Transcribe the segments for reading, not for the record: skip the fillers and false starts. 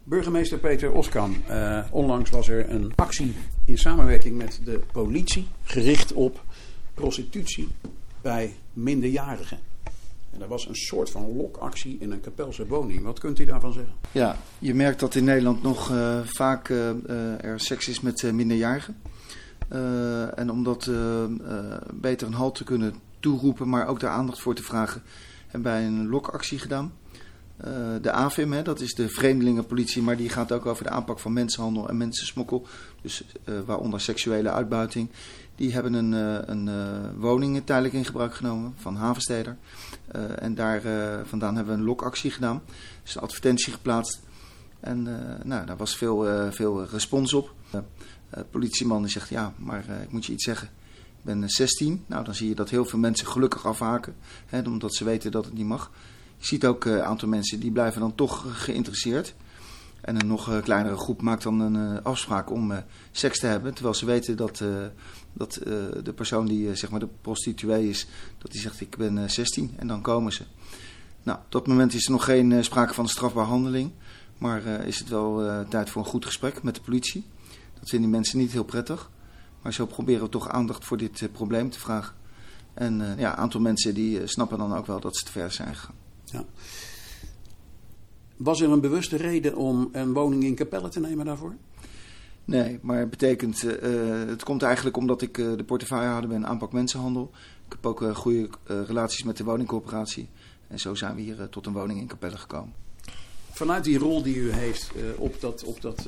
Burgemeester Peter Oskam, onlangs was er een actie in samenwerking met de politie gericht op prostitutie bij minderjarigen. En dat was een soort van lokactie in een Kapelse woning. Wat kunt u daarvan zeggen? Ja, je merkt dat in Nederland nog vaak er seks is met minderjarigen. En om dat beter een halt te kunnen toeroepen, maar ook daar aandacht voor te vragen, hebben wij een lokactie gedaan. De AVM, dat is de vreemdelingenpolitie, maar die gaat ook over de aanpak van mensenhandel en mensensmokkel. Dus waaronder seksuele uitbuiting. Die hebben een woning tijdelijk in gebruik genomen van Havensteder. En daar vandaan hebben we een lokactie gedaan. Dus een advertentie geplaatst. En daar was veel respons op. De politieman die zegt, ja, maar ik moet je iets zeggen. Ik ben 16. Nou, dan zie je dat heel veel mensen gelukkig afhaken. Omdat ze weten dat het niet mag. Je ziet ook een aantal mensen die blijven dan toch geïnteresseerd. En een nog kleinere groep maakt dan een afspraak om seks te hebben. Terwijl ze weten dat de persoon die zeg maar de prostituee is, dat die zegt ik ben 16 en dan komen ze. Nou, op dat moment is er nog geen sprake van een strafbare handeling. Maar is het wel tijd voor een goed gesprek met de politie. Dat vinden die mensen niet heel prettig. Maar zo proberen we toch aandacht voor dit probleem te vragen. En een aantal mensen die snappen dan ook wel dat ze te ver zijn gegaan. Ja. Was er een bewuste reden om een woning in Capelle te nemen daarvoor? Nee, maar het betekent, het komt eigenlijk omdat ik de portefeuillehouder ben aanpak mensenhandel. Ik heb ook goede relaties met de woningcorporatie. En zo zijn we hier tot een woning in Capelle gekomen. Vanuit die rol die u heeft op dat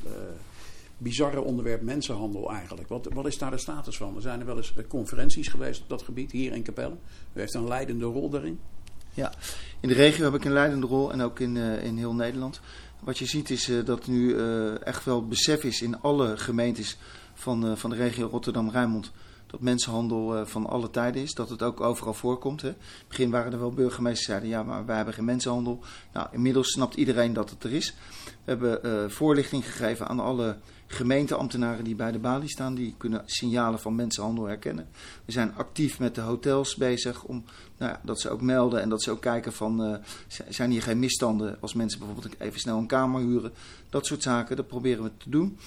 bizarre onderwerp mensenhandel eigenlijk. Wat is daar de status van? Er zijn er wel eens conferenties geweest op dat gebied, hier in Capelle. U heeft een leidende rol daarin. Ja, in de regio heb ik een leidende rol en ook in heel Nederland. Wat je ziet is dat nu echt wel besef is in alle gemeentes van de regio Rotterdam-Rijnmond dat mensenhandel van alle tijden is. Dat het ook overal voorkomt. Hè. In het begin waren er wel burgemeesters die zeiden ja, maar wij hebben geen mensenhandel. Nou, inmiddels snapt iedereen dat het er is. We hebben voorlichting gegeven aan alle gemeenteambtenaren die bij de balie staan. Die kunnen signalen van mensenhandel herkennen. We zijn actief met de hotels bezig om dat ze ook melden en dat ze ook kijken van zijn hier geen misstanden als mensen bijvoorbeeld even snel een kamer huren. Dat soort zaken, dat proberen we te doen.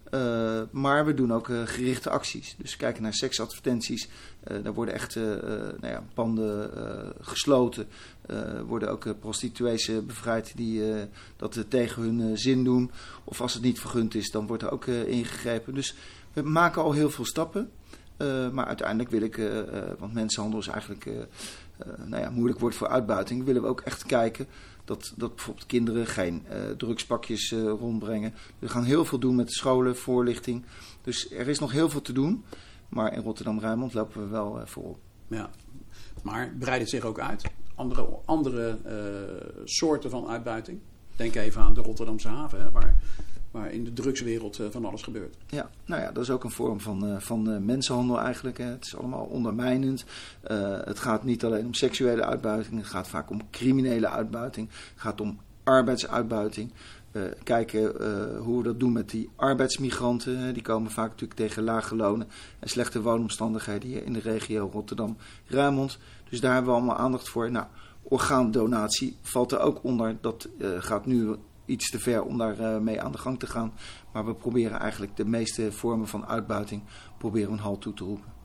Maar we doen ook gerichte acties. Dus we kijken naar seksadvertenties. Daar worden echt panden gesloten. Worden ook prostituees bevrijd die dat tegen hun zin doen. Of als het niet vergund is, dan wordt er ook ingegrepen. Dus we maken al heel veel stappen. Maar uiteindelijk wil ik, want mensenhandel is eigenlijk moeilijk woord voor uitbuiting. Willen we ook echt kijken dat bijvoorbeeld kinderen geen drugspakjes rondbrengen. We gaan heel veel doen met scholen, voorlichting. Dus er is nog heel veel te doen. Maar in Rotterdam-Rijnmond lopen we wel voorop. Ja, maar breidt het zich ook uit? Andere soorten van uitbuiting? Denk even aan de Rotterdamse haven, hè, waar in de drugswereld van alles gebeurt. Ja, dat is ook een vorm van mensenhandel eigenlijk. Hè. Het is allemaal ondermijnend. Het gaat niet alleen om seksuele uitbuiting. Het gaat vaak om criminele uitbuiting. Het gaat om arbeidsuitbuiting. Kijken hoe we dat doen met die arbeidsmigranten. Die komen vaak natuurlijk tegen lage lonen en slechte woonomstandigheden hier in de regio Rotterdam-Rijnmond. Dus daar hebben we allemaal aandacht voor. Nou, orgaandonatie valt er ook onder. Dat gaat nu iets te ver om daar mee aan de gang te gaan. Maar we proberen eigenlijk de meeste vormen van uitbuiting proberen een halt toe te roepen.